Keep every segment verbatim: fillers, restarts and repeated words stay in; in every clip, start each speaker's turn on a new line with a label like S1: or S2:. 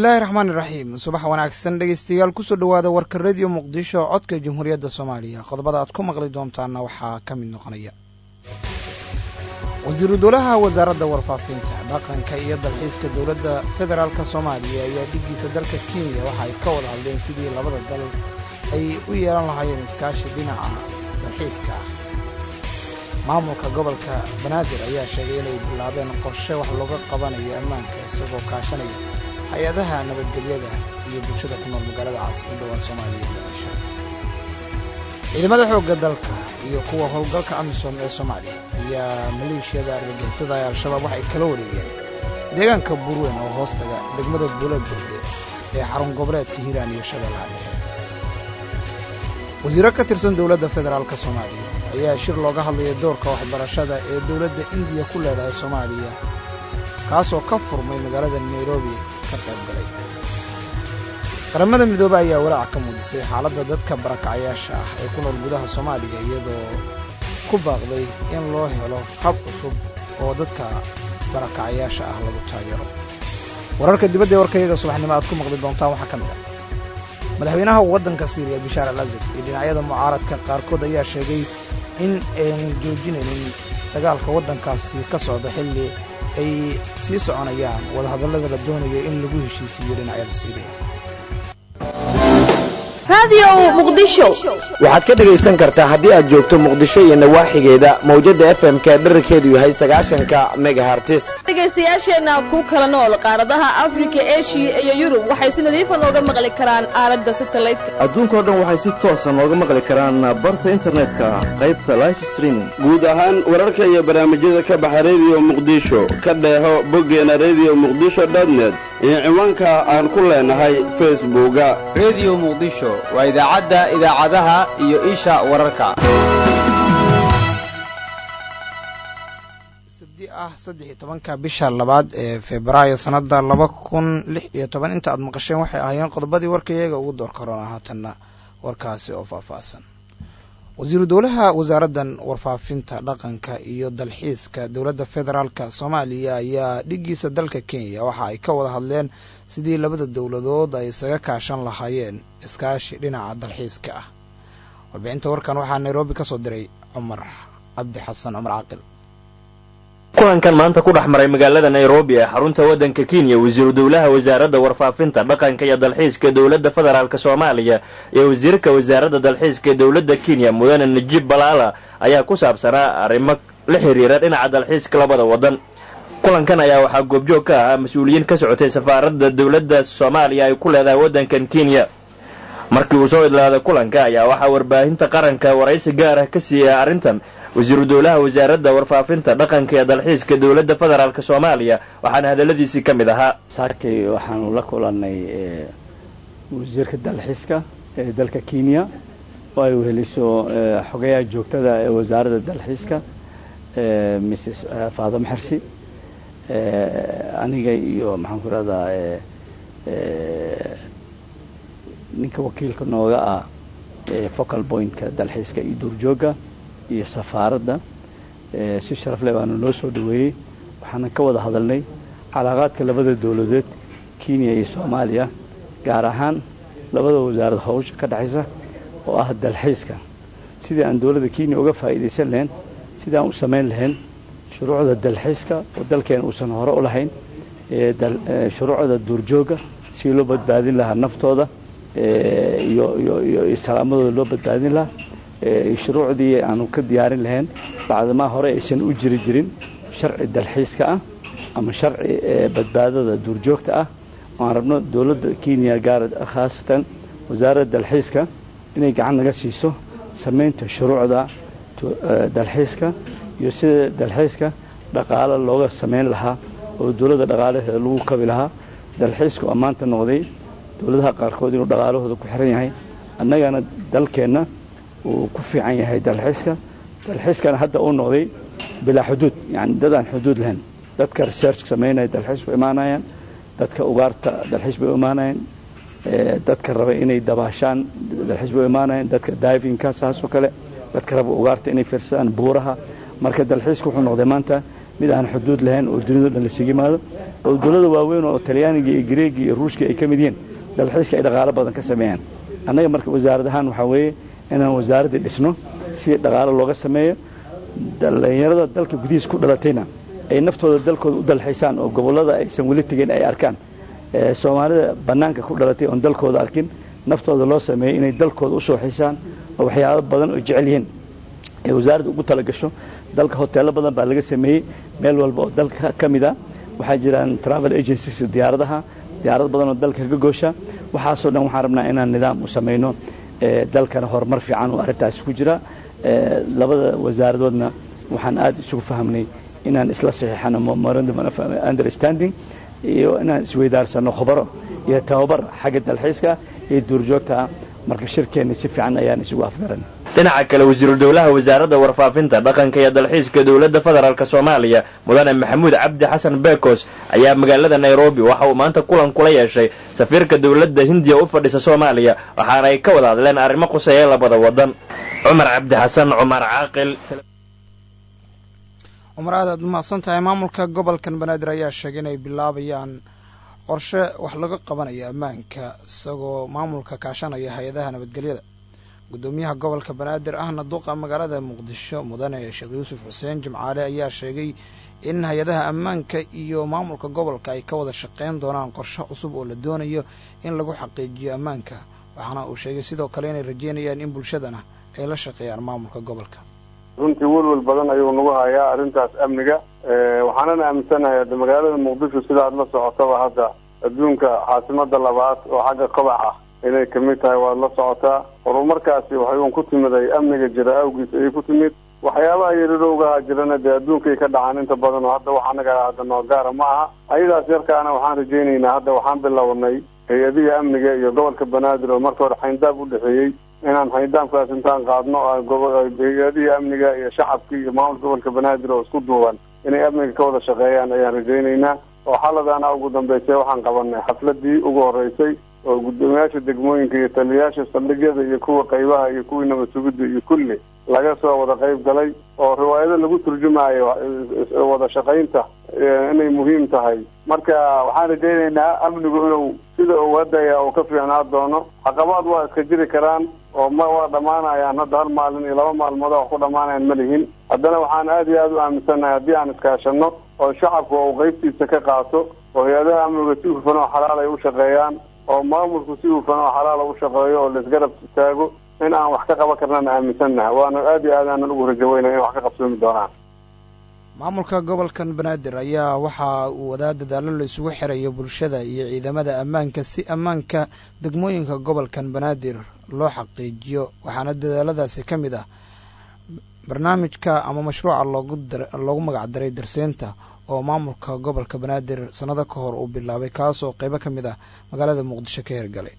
S1: bismillaahi raxmaani raxiim subax wanaagsan dhegeystayaal kusoo dhawaada warka radio muqdisho codka jamhuuriyadda soomaaliya qodobada aad ku maqli doontaana waxaa ka mid noqonaya wasiiru dowlaha wasaaradda warfaafinta dhaqanka iyo dalxiiska dowladda federaalka soomaaliya ayaa dhigiisa dalka kenya waxa ay ka wada hadleen sidii labada dal ay u yeelan lahaayeen iskaashi dhinaca dalxiiska ah maamulka gobolka banaadir ayaa sheegay inay bilaabeen qorshe wax looga qabanayo ammaanka isagoo kaashanaya hay-adaha nabadgelyada iyo bulshada ku nool magaalada caasimadda waa soomaaliya muqdisho ciidamada xoogga dalka iyo kuwa howlgalka amisom ee soomaaliya ayaa maleeshiyada argagixisada ee al-shabaab waxay kala wareegeen deegaanka buurweyn oo hoostaga degmada buulaburde ee xarun goboleedka hiiraan iyo shabeellaha dhexe wasiiro ka tirsan dowladda federaalka soomaaliya ayaa shir looga hadlaya doorka waxbarashada ee dowladda indiya ku leedahay soomaaliya kaasoo ka furmay magaalada nairobi ka qayb galay qaramada midoobe ayaa walaac ka muujisay xaaladda dadka barakacayaasha ah ee ku nool gudaha soomaaliya iyadoo ku baaqday in loo helo hab cusub oo dadka barakacayaasha ah lagu taageero wararka dibadda ee warkayaga subaxnimo aad ku maqli doontaan waxaa ka mid ah madaxweynaha waddanka siiriya bishaar al asad iyo dhinacyada mucaaradka qaarkood ayaa sheegay in aynan joojinaynin dagaalka waddankaasi ka socda xilli ay sii soconayaan wadahadallada la doonayo in lagu heshiisiiyo dhinacyada siiriya
S2: waxaad ka dhegaysan kartaa haddii aad joogto muqdisho iyo nawaaxigeeda mawjadda f m-ka dherarkeedu yahay sagaashanka megahartis
S3: dhegaystayaasheenna ku kala nool qaaradaha afrika eshiya iyo yurub waxay si nadiifa nooga maqli karaan aaladda satalaydka
S4: adduunkao dhan waxay si toosa nooga maqli karaan barta internetka qaybta life streaming
S5: guud ahaan wararka iyo barnaamijyada ka baxa rediyo muqdisho ka dheeho boggeena rediyo muqdisho dotnet iyo ciwaanka aan ku leenahay facebooka
S6: rediyo muqdisho waa idaacadda idaacadaha iyo isha wararka
S1: sabdi ah saddex iyo tobanka bisha labaad ee febraayo sannadda laba kun lix iyo toban inta aad maqasheen waxay ahaayeen qodobadii warkayaga ugu door karoona haatanna warkaasi oo faahfaahsan wasiiru dowlaha wasaaraddan warfaafinta dhaqanka iyo dalxiiska dowladda federaalka soomaaliya ayaa dhigiisa dalka kenya waxa ay ka wada hadleen sidii labada dowladood ay isaga kaashan lahaayeen iskaashi dhinaca dalxiiska ah warbixinta warkan waxaa nairobi ka soo diray cumar cabdi xasan cumar caaqil
S7: kulankan maanta ku dhex maray magaalada nairobi ee xarunta waddanka kenya wasiiru dowlaha wasaaradda warfaafinta dhaqanka iyo dalxiiska dowladda federaalka soomaaliya iyo wasiirka wasaaradda dalxiiska dowladda kenya mudane najiib balaala ayaa ku saabsanaa arrimo la xiriira dhinaca dalxiiska labada waddan kulankan ayaa waxaa goobjoog ka ahaa mas-uuliyiin ka socotay safaaradda dowladda soomaaliya ay ku leedahay waddankan kenya markii uu soo idlaaday kulanka ayaa waxaa warbaahinta qaranka waraysi gaar ah ka siiyay arrintan wasiiru dowlaha wasaaradda warfaafinta dhaqanka ee dalxiiska dowladda federaalka soomaaliya waxaana hadalladiisii ka mid ahaa
S8: saakay waxaanu la kulannay wasiirka dalxiiska ee dalka kenya oo ay weheliso xogayaha joogtada ee wasaaradda dalxiiska misses faadamo xersi aniga iyo maxaan ku rahdaa ninka wakiilka nooga ah focal pointka dalxiiska iyo duurjoogga iyo safaaradda si sharaf leh baanu noo soo dhaweeyey waxaana ka wada hadalnay calaaqaadka labada dowladeed kenya iyo soomaaliya gaar ahaan labada wasaarad hawsha ka dhexaysa oo ah dalxiiska sidii aan dowladda kenya uga faa'iidaysan lahayn sidii aan u samayn lahayn shuruucda dalxiiska oo dalkeena uusan hore u lahayn shuruucda duurjoogga si loo badbaadin lahaa naftooda iyo iyo salaamadooda loo badbaadin lahaa shuruucdii aanu ka diyaarin lahayn bacdamaa hore aysan u jiri jirin sharci dalxiiska ah ama sharci badbaadada duurjoogta ah aan rabno dowladda kenya gaar khaasatan wasaaradda dalxiiska inay gacan naga siiso samaynta shuruucda dalxiiska iyo sida dalxiiska dhaqaalo looga samayn lahaa oo dowladda dhaqaalaheeda lagu kabi lahaa dalxiisku oo maanta noqday dowladaha qaarkood inuu dhaqaalahooda ku xiran yahay annagana dalkeenna uu ku fiican yahay dalxiiska dalxiiskana hadda uu noqday bilaa xuduud yani dadaan xuduud lahayn dadka research samaynaya dalxiis bay imaanayaan dadka ugaarta dalxiis bay u imaanayaan dadka raba inay dabaashaan dalxiis bay u imaanayaan dadka divingka saasoo kale dadka raba ugaarta inay fiirsadaan buuraha marka dalxiisku wuxuu noqday maanta mid aan xuduud lahayn oo dunida dhan la isugu yimaado oo dawlada waaweyn oo talyaaniga iyo greegi iyo ruushka ay ka mid yihiin dalxiiska ay dhaqaalo badan ka sameeyaan annaga marka wasaarad ahaan waxaa weeye inaan wasaaraddii dhisno si dhaqaalo looga sameeyo dhallinyarada dalka gudihiis ku dhalatayna ay naftooda dalkooda u dalxiisaan oo gobollada aysan weli tegin ay arkaan soomaalida bannaanka ku dhalatay oon dalkooda arkin naftooda loo sameeyo inay dalkooda u soo xiisaan oo waxyaabo badan oo jecel yihiin ay wasaaradda ugu tala gasho dalka hoteello badan baa laga sameeyey meel walba oo dalka ka mid a waxaa jiraan travel agencies diyaaradaha diyaarad badan oo dalka ka goosha waxaasoo dhan waxaan rabnaa inaan nidaam u samayno dalkana horumar fiican oo arrintaasi ku jira labada wasaaradoodna waxaan aad isugu fahmnay inaan isla saxiixano memorandum of understanding iyo inaan isweydaarsano khubaro iyo tababar xagga dalxiiska iyo duurjoogta marka shirkeenna si fiican ayaan isugu afgaran
S7: dhinaca kale wasiiru dowlaha wasaaradda warfaafinta dhaqanka iyo dalxiiska dowladda federaalk soomaaliya mudane maxamuud cabdi xasan beekos ayaa magaalada nairobi waxa uu maanta kulan kula yeeshay safiirka dowladda hindiya u fadhisa soomaaliya waxaana ay ka wada hadleen arrimo quseeya labada wadan cumar cabdi xasan cumar caaqil
S1: cumar aad aad umahadsan tahay maamulka gobolkan banaadir ayaa sheegay inay bilaabayaan qorshe wax laga qabanayo ammaanka isagoo maamulka kaashanaya hay-adaha nabadgelyada gudoomiyaha gobolka banaadir ahna duqa magaalada muqdisho mudane sheekh yuusuf xuseen jimcaale ayaa sheegay in hay-adaha ammaanka iyo maamulka gobolka ay ka wada shaqeyn doonaan qorshe cusub oo la doonayo in lagu xaqiijiyo ammaanka waxaana uu sheegay sidoo kale inay rajeynayaan in bulshadana ay la shaqeeyaan maamulka gobolka
S9: runtii welwel badan ayuu nagu hayaa arrintaas amniga waxaanan aaminsanahay hadda magaalada muqdisho sida aad la socotaba hadda adduunka caasimada labaad oo xagga kobac ah inay kamid tahay waad la socotaa horumarkaasi waxay uun ku timiday amniga jira awgiis ayay ku timid waxyaabaha yarirowgaha jirana dee adduunkay ka dhacaan inta badan oo hadda wax anaga hadda noo gaara ma aha ayadaas yarkaana waxaan rajaynaynaa hadda waxaan bilownay hay-adihii amniga iyo gobolka banaadir oo marka hore xayndaab u dhexeeyey inaan xayndaabkaas intaan qaadno hay-adihii amniga iyo shacabkii iyo maamulka gobolka banaadir oo isku duuban inay amniga ka wada shaqeeyaan ayaan rajaynaynaa oo xaladaana ugu dambeysay waxaan qabanay xafladii ugu horeysay oo guddoomiyaasha degmooyinka iyo taliyayaasha saldhigyada iyo kuwa qaybaha iyo kuwii nabad sugidda iyo kulli laga soo wada qayb galay oo riwaayado lagu turjumaayo wada shaqaynta inay muhiim tahay marka waxaan rajaynaynaa amnigu inuu sida uu hadaya uu ka fiicnaa doono caqabaad waa iska jiri karaan oo ma waa dhammaanayaan hadda hal maalin iyo laba maalmood wax ku dhammaanayaan ma lihin haddana waxaan aad iyo aad u aaminsannahay haddii aan iskaashanno oo shacabku uu qaybtiisa ka qaato oo hay-adaha amniga si hufan oo xalaal ay u shaqeeyaan oo maamulku si hufan oo xalaal u shaqeeyo oo laisgarab istaago in aan wax ka qaban karnaan aaminsannahay waana aad iyo aad aanan ugu rajaweynay in wax ka qabsoomi doonaan
S1: maamulka gobolkan banaadir ayaa waxa uu wadaa dadaalo la isugu xirayo bulshada iyo ciidamada ammaanka si ammaanka degmooyinka gobolkan banaadir loo xaqiijiyo waxaana dadaaladaasi ka mid ah barnaamijka ama mashruuca loogu loogu magac daray darseynta oo maamulka gobolka banaadir sanado ka hor uu bilaabay kaasoo qaybo ka mid ah magaalada muqdisho ka hirgalay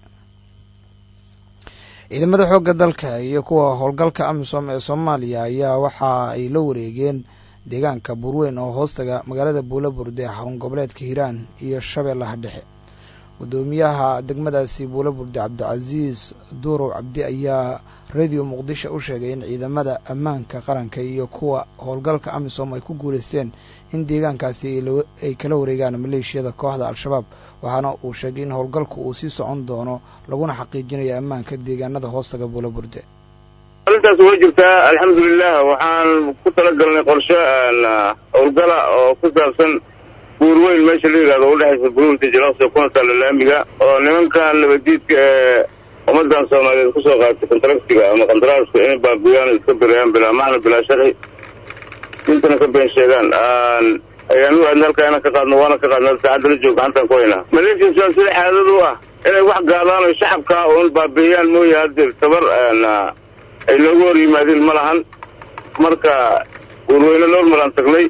S1: ciidamada xoogga dalka iyo kuwa howlgalka amisom ee soomaaliya ayaa waxa ay la wareegeen deegaanka buurweyn oo hoostaga magaalada buulaburde xarun goboleedka hiiraan iyo shabeellaha dhexe gudoomiyaha degmadaasi buulaburde cabdicasiis duurow cabdi ayaa radio muqdisho u sheegay in ciidamada ammaanka qaranka iyo kuwa howlgalka amisom ay ku guuleysteen in deegaankaasi ay kala wareegaan maleeshiyada kooxda al-shabaab waxaana uu sheegay in howlgalku uu sii socon doono laguna xaqiijinayo ammaanka deegaanada hoostaga buulaburde
S10: arrintaas way jirtaa alxamdulilah waxaan ku talagalnay qorshe howlgala oo ku saabsan buurweyn meesha la yidhahdo udhexaysa buurta jalaqsi kuna taalla laamiga oo nimankan labadiidka ee ummadan soomaaliyeed kusoo qaatay kontraktiga ama qandaraaska inay baabiyaan iska birayaan bilaa macna bilaa sharci intana ka been sheegaan ayaan u aadna halkaa inaan ka qaadno waana ka qaadna saacadda la joog gacantaan ku haynaa maleeshiya sida xaadad u ah inay wax gaadaan oo shacabka uun baabiyaan mooye haddeer tabar ay loogu hor yimaadeen ma lahan marka buurweyne noormalaan tagnay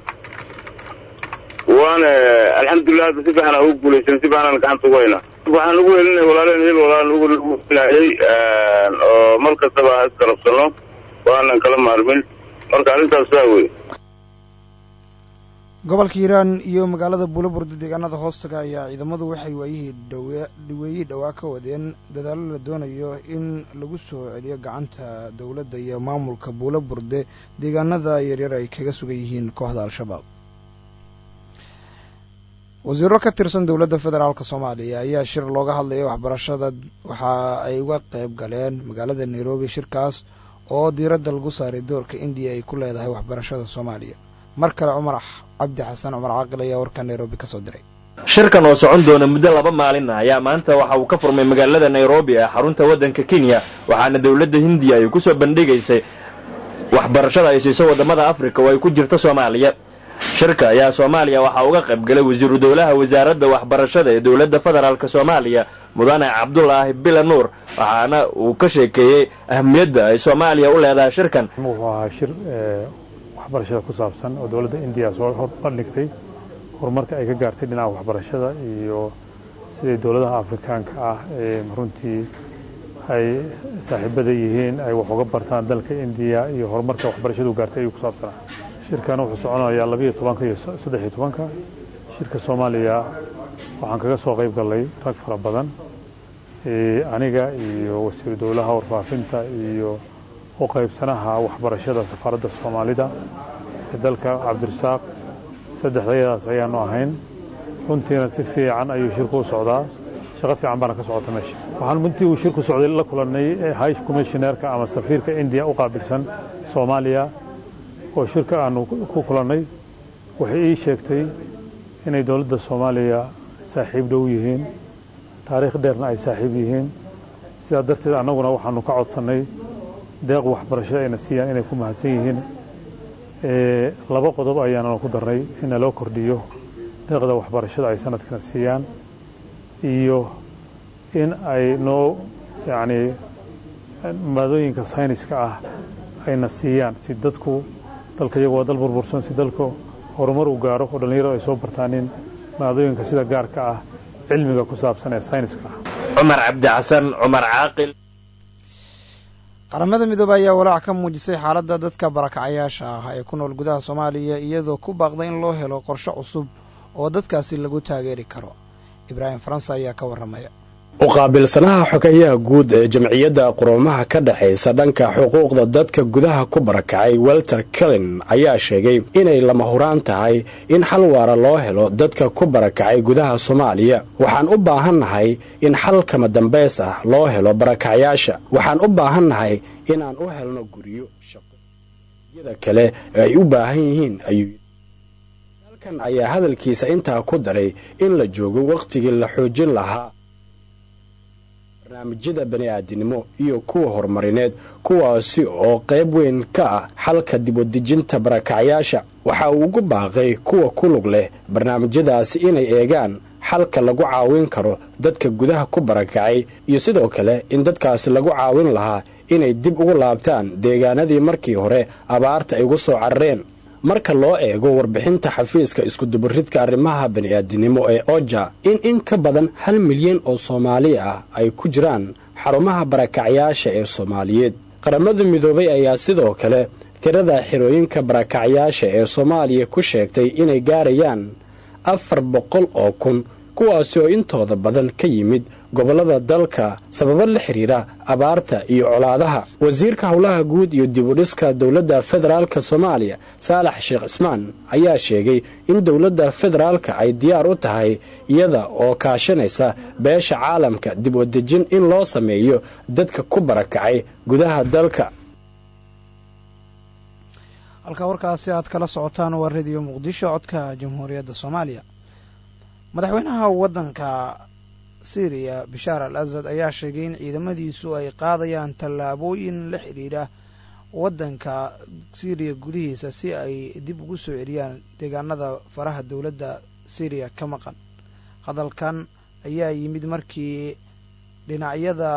S10: waana alxamdulilah hadda si fiican aan ugu guulaysan si fiican aan gacanta ugu haynaa waxaan ugu helinay walaaleen hil walaalan ugu filaayay oo mar kastaba aan iskarabsano waanan kala maarmin marka arrintaas saa wey
S1: gobolka hiiraan iyo magaalada buulaburde deegaanada hoostaga ayaa ciidamadu waxay waayihii dhaweeyii dhowaa ka wadeen dadaalo la doonayo in lagu soo celiyo gacanta dowladda iyo maamulka buulaburde deegaanada yaryar ay kaga sugan yihiin kooxda al-shabaab wasiiro ka tirsan dowladda federaalk soomaaliya ayaa shir looga hadlayay waxbarashada waxa ay uga qayb galeen magaalada nairobi shirkaas oo diiradda lagu saaray doorka indiya ay ku leedahay waxbarashada soomaaliya mar kale cumar cabdi xasan cumar caaqil ayaa warka nairobi ka soo diray
S7: shirkan oo socon doona muddo laba maalin ah ayaa maanta waxa uu ka furmay magaalada nairobi ee xarunta waddanka kenya waxaana dowladda hindiya ay ku soo bandhigaysay waxbarashada ay siiso waddamada afrika oo ay ku jirto soomaaliya shirka ayaa soomaaliya waxaa uga qayb galay wasiiru dowlaha wasaaradda waxbarashada ee dowladda federaalk soomaaliya mudane cabdulaahi bila nuur waxaana uu ka sheekeeyey ahmiyadda ay soomaaliya u leedahay shirkan
S11: wuxuu ahaa shir waxbarashada ku saabsan oo dowladda indiya soo hordhigtay horumarka ay ka gaartay dhinaca waxbarashada iyo siday dowladaha afrikaanka ah ee runtii ay saaxiibada yihiin ay wax uga bartaan dalka indiya iyo horumarka waxbarashadu gaartay ayuu ku saabsanaa shirkan wuxuu soconayaa labiyo tobanka iyo saddex iyo tobanka shirka soomaaliya waxaan kaga soo qayb galnay rag fara badan aniga iyo wasiiru dowlaha warfaafinta iyo u qaybsanaha waxbarashada safaaradda soomaalida ee dalka cabdirasaaq saddexdayadaas ayaanu ahayn runtiina si fiican ayuu shirku u socdaa shaqo fiican baana ka socota meesha waxaan intii uu shirku socday la kulannay high commissionerka ama safiirka indiya u qaabilsan soomaaliya oo shirka aanu ku kulannay waxay ii sheegtay inay dowladda soomaaliya saaxiib dhow yihiin taariikh dheerna ay saaxiib yihiin sidaa darteed annaguna waxaanu ka codsannay deeq waxbarasho ayna siiyaan inay ku mahadsan yihiin laba qodob ayaananu ku darnay in loo kordhiyo deeqda waxbarashada ay sanadkana siiyaan iyo in ay noo yacni maadooyinka sayniska ah ayna siiyaan si dadku dalka iyagu waa dal burbursan si dalku horumar u gaaro oo dhallinyaradu ay soo bartaanin maadooyinka sida gaarka ah cilmiga ku saabsan ee sayniska ah
S7: cumar cabdi xasan cumar caaqil
S1: qaramada midoobe ayaa walaac ka muujisay xaaladda dadka barakacayaasha ah ee ku nool gudaha soomaaliya iyadoo ku baaqday in loo helo qorshe cusub oo dadkaasi lagu taageeri karo ibraahim faransa ayaa ka warramaya
S12: u qaabilsanaha xogayaha guud ee jamciyadda quruumaha ka dhexaysa dhanka xuquuqda dadka gudaha ku barakacay welter kelin ayaa sheegay inay lama huraan tahay in xal waara loo helo dadka ku barakacay gudaha soomaaliya waxaan u baahannahay in xal kama dambays ah loo helo barakacayaasha waxaan u baahannahay inaan u helno guryo shaqoyada kale ee ay u baahan yihiin ayuu dalkan ayaa hadalkiisa intaa ku daray in la joogo wakhtigii la xoojin lahaa barnaamijyada bani'aadinimo iyo kuwa horumarineed kuwaasi oo qayb weyn ka ah xalka dibwadejinta barakacyaasha waxa uu ugu baaqay kuwa ku lug leh barnaamijyadaasi inay eegaan xalka lagu caawin karo dadka gudaha ku barakacay iyo sidoo kale in dadkaasi lagu caawin lahaa inay dib ugu laabtaan deegaanadii markii hore abaarta ay ugu soo carareen marka loo eego warbixinta xafiiska iskudubaridka arrimaha bani'aadinimo ee oja in in ka badan hal milyan oo soomaali ah ay ku jiraan xarumaha barakacyaasha ee soomaaliyeed qaramada midoobay ayaa sidoo kale tirada xirooyinka barakacyaasha ee soomaaliya ku sheegtay inay gaarayaan afar boqol oo kun kuwaasi oo intooda badan ka yimid gobollada dalka sababo la xidhiira abaarta iyo colaadaha wasiirka howlaha guud iyo dibudhiska dowladda federaalka soomaaliya saalax sheekh cismaan ayaa sheegay in dowladda federaalka ay diyaar u tahay iyada oo kaashanaysa beesha caalamka dib u dejin in loo sameeyo dadka ku barakacay gudaha dalka
S1: halka warkaasi aad kala socotaan waa rediyo muqdisho codka jamhuuriyadda soomaaliya madaxweynaha waddanka syriya bishaar al asad ayaa sheegay in ciidamadiisu ay qaadayaan tallaabooyin la xidhiidha waddanka syriya gudihiisa si ay dib ugu soo celiyaan deegaanada faraha dowladda syriya ka maqan hadalkan ayaa yimid markii dhinacyada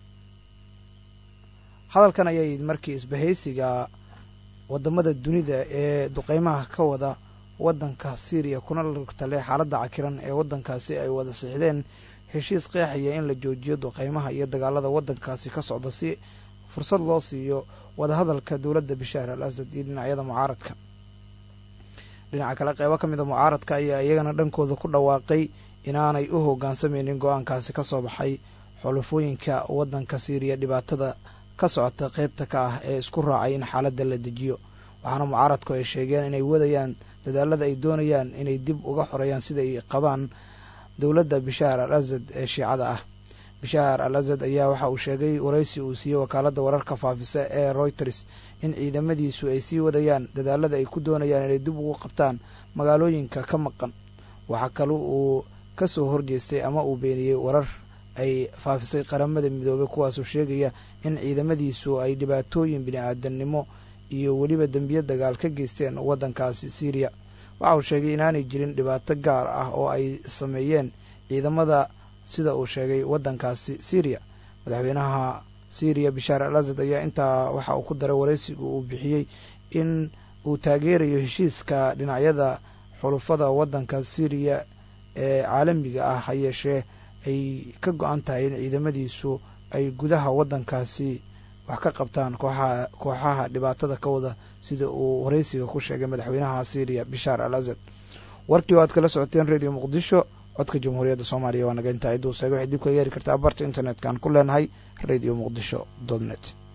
S1: hadalkan ayaa yimid markii isbahaysiga waddamada dunida ee duqeymaha ka wada waddanka syriya kuna lugtale xaaladda cakiran ee waddankaasi ay wada sixdeen heshiis qeexaya in la joojiyo duqeymaha iyo dagaalada waddankaasi ka socda si fursad loo siiyo wadahadalka dowladda bishaar al asad iyo dhinacyada mucaaradka dhinaca kale qeybo ka mid a mucaaradka ayaa iyagana dhankooda ku dhawaaqay inaanay u hoggaansameynin go-aankaasi ka soo baxay xulufooyinka waddanka syriya dhibaatada ka socota qeybta ka ah ee isku raacay in xaaladda la dejiyo waxaana mucaaradku ay sheegeen inay wadayaan dadaalada ay doonayaan inay dib uga xoreeyaan sida ay qabaan dowladda bishaar al asad ee shiicada ah. bishaar al asad ayaa waxa uu sheegay waraysi uu siiyey wakaaladda wararka faafisa ee Reuters in ciidamadiisu ay sii wadayaan dadaalada ay ku doonayaan inay dib ugu qabtaan magaalooyinka ka maqan. waxaa kale uu ka soo horjeestay ama uu beeniyey warar ay faafisay qaramada midoobay kuwaasoo sheegaya in ciidamadiisu ay dhibaatooyin bini'aadanimo iyo weliba dembiyo dagaal ka geysteen waddankaasi Syria. waxa uu sheegay inaanay jirin dhibaato gaar ah oo ay sameeyeen ciidamada sida uu sheegay waddankaasi Syria. madaxweynaha Syria Bashar al-Assad ayaa intaa waxa uu ku daray waraysiga uu bixiyey in uu taageerayo heshiiska dhinacyada xulufada waddanka Syria ee caalamiga ah ha yeeshee ay ka go-an tahay in ciidamadiisu ay gudaha waddankaasi wax ka qabtaan kooxaha kooxaha dhibaatada ka wada sida uu waraysiga ku sheegay madaxweynaha Syria Bashar al-Assad. warkii oo aad kala socoteen radio Muqdisho codka Jamhuuriyadda Soomaaliya waa naga intaa iduu sheegay waxay dib ka yeeri kartaa barta internet-kan ku leenahay radio muqdisho dot net.